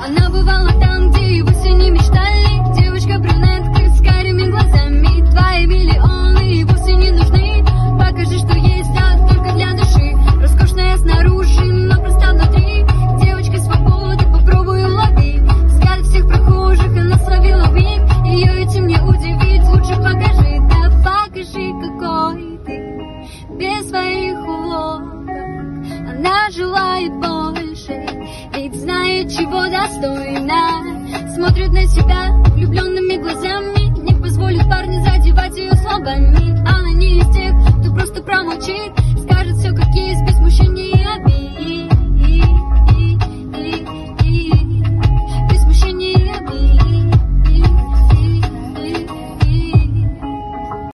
Она бывала там, где и вовсе не мечтали. Девочка-брюнетка с карими глазами. Твои миллионы и вовсе не нужны. Покажи, что есть, да, только для души. Роскошная снаружи, но проста внутри. Девочка свободы, попробуй улови. Взгляд всех прохожих, она словила миг. Ее этим не удивить, лучше покажи. Да покажи, какой ты без своих уловок. Она желает больше, ведь знает, чего достойна. Смотрит на себя влюбленными глазами. Не позволит парню задевать ее словами. Она не из тех, кто просто